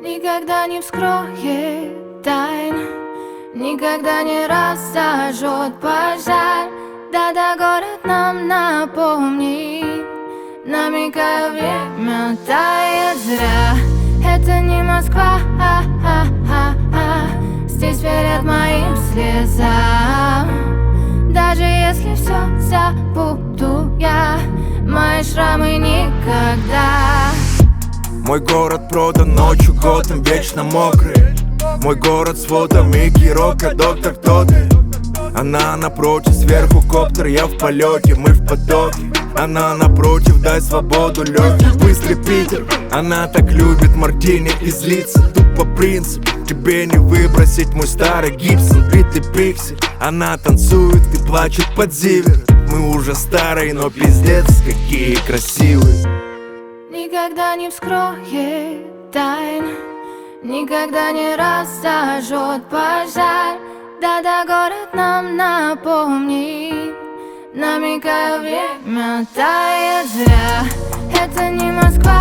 Никогда не вскроет тайн, никогда не разожжет пожар. Да-да, город нам напомнит, намекая, время тает зря. Это не Москва, здесь верят моим слезам. Даже если все забуду я, мои шрамы никогда. Мой город продан ночью, Готэм вечно мокрый. Мой город с водами, Кирока, доктор, кто ты? Она напротив, сверху коптер, я в полете, мы в потоке. Она напротив, дай свободу легких, быстрый Питер. Она так любит мартини и злится, тупо принцип. Тебе не выбросить мой старый Гибсон, битый пиксель. Она танцует и плачет под зивер. Мы уже старые, но пиздец, какие красивые. Никогда не вскроет тайн, никогда не разожжет пожар. Да-да, город нам напомнит, намекая, время тает зря. Это не Москва,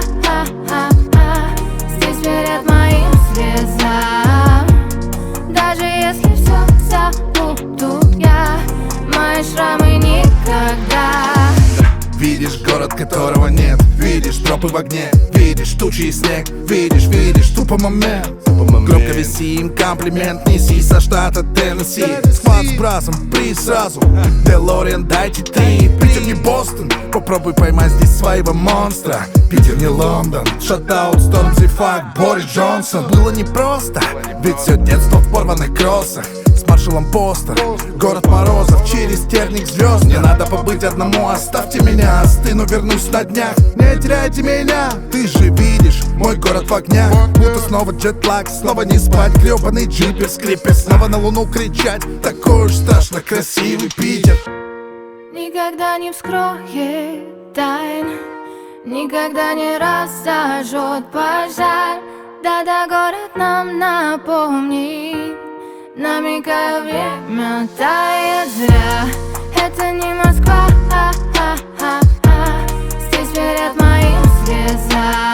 здесь верят моим слезам. Даже если все забуду я, мои шрамы никогда. Видишь город, которого нет, видишь тропы в огне, видишь тучи и снег, видишь тупо момент. Громко висим, комплимент неси со штата Теннесси. Склад с бразом, приз сразу, Делориан дайте 3. Питер не Бостон, попробуй поймать здесь своего монстра. Питер не Лондон, шатаут, Стормзи, фак, Борис Джонсон. Было непросто, ведь все детство в порванных кроссах. С маршалом Постер, город морозов, через терник звезд. Мне надо побыть одному, оставьте меня, остыну, вернусь на днях. Не теряйте меня, ты же видишь, мой город в огнях. Будто снова джетлаг, снова не спать, гребаный джипер, скрипер. Снова на луну кричать, такой уж страшно красивый Питер. Никогда не вскроет тайн, никогда не разожжет пожар. Да-да, город нам напомнит, намекая, время тает зря. Это не Москва, здесь верят моим слезам.